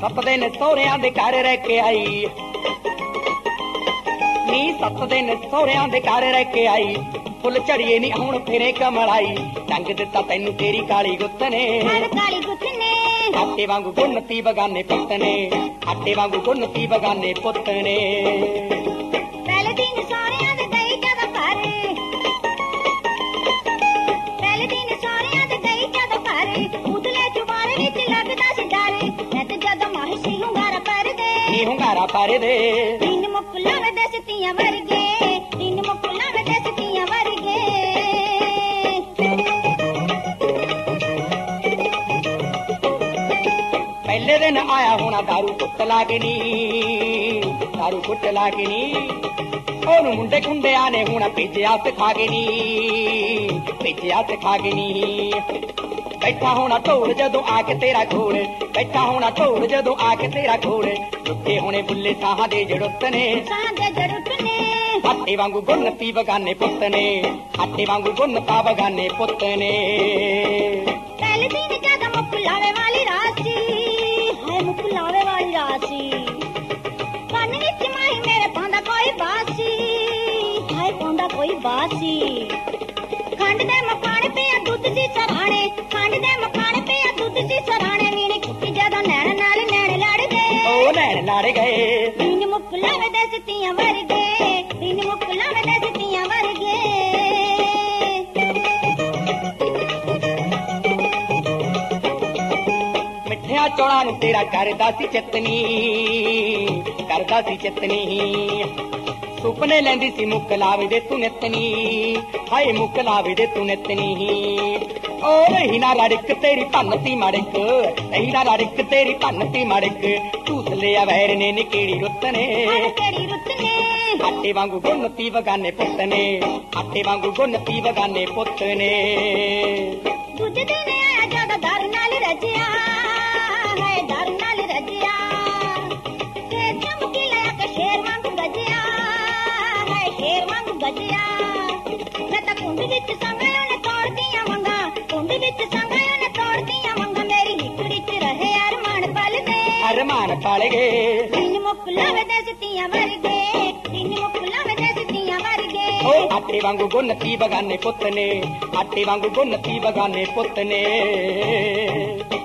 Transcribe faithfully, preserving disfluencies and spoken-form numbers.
सत दिन सहुरिਆਂ ਦੇ ਘਰ ਰਹਿ ਕੇ ਆਈ ਨੀ सत दिन सहुरिਆਂ ਦੇ ਘਰ ਰਹਿ ਕੇ ਆਈ फुल झड़िए नी हुण फिरे कमलाई टंग दिता तैनू तेरी काली गुत्त ने काली गुत्त ने आटे वांगू गुन्नती बगाने पुत्त ने आटे वांगू गुन्नती बगाने पुत्त ने पहले दिन सहुरिਆਂ ਦੇ ਗਈ ਜਦੋਂ ਘਰ पहले दिन सहुरिਆਂ ਦੇ ਗਈ ਜਦੋਂ ਘਰ ਉਦਲੇ ਚੁਬਾਰੇ ਵਿੱਚ ਲੱਗਦਾ ਸੀ ਡਰ ਮੈਂ ਤੇ ਜਦੋਂ ਮਾਹੀ ਸੀ ਹੁੰਗਾਰਾ ਪਰਦੇ ਨੀ ਹੁੰਗਾਰਾ ਪਰਦੇ ਦਿਨ ਮੁਕਲਾ ਵੇ ਦਸਤੀਆਂ ਵਰਗੇ ਦਿਨ ਮੁਕਲਾ ਵੇ ਦਸਤੀਆਂ ਵਰਗੇ पहले दिन आया होना दारू कुट लागे नी दारू कुट लागे नी ओनू मुंडे खुंडे आने होना भेजिया सिखा के नी भेजिया सिखा के नी बैठा होना ढोल जदों आके तेरा घोड़ बैठा होना ढोल जदों आके तेरा घोड़ लुटे होने बुल्ले साहां दे जड़ुत ने साहां दे जड़ुत ने आटे वांगू गुन्नती बगाने पुत्त ने आटे वांगू गुन्नता बगाने पुत्त ने पहले दिन जद मुकुलावे वाली रासी हाय मुकुलावे वाली रासी कान विच माही मेरे पांदा कोई बासी हाय पांदा कोई बासी खंड दे मखाने पे दुध सी सराणे खंड दे मखाने पे दुध सी सराणे वीणे कुत्ती जदों नैण नाल नैण लड़ गए ओ नैण लड़ गए दिन मुकुलावे दसतियां वर्गे दिन मुकुलावे दसतियां वर्गे मिठिया चौड़ा नू तेरा करदा सी चितनी करदा सी चितनी सुपने लैंदी सी मुक लावे दे तू नितनी हाय मुक लावे दे तू नितनी ओ रही ना लड़क तेरी भनती मड़क रही ना लड़क तेरी भनती मड़क टूस लिया वैर ने निकेड़ी रुत ने केड़ी रुत ने आटे वांगू गुन्नती बगाने पुत्त ने आटे वांगू गुन्नती बगाने पुत्त ने दूजे दिन आया जद दर नाल रजिया हाय दर नाल रजिया ते चमकी लाया के शेर वांगू गजिया हाय शेर वांगू गजिया मैं तां कुंड विच संगायों ने तोड़ दियां मंगा कुंड विच संगायों ने तोड़ दियां मंगा मेरी हिकड़ी च रहे अरमान पल दे अरमान पल गए दिन मुकुलावे दसतियां वर्गे दिन मुकुलावे दसतियां वर्गे ओ आटे वांगू गुन्नती बगाने पुत्त ने आटे वांगू गुन्नती बगाने पुत्त ने।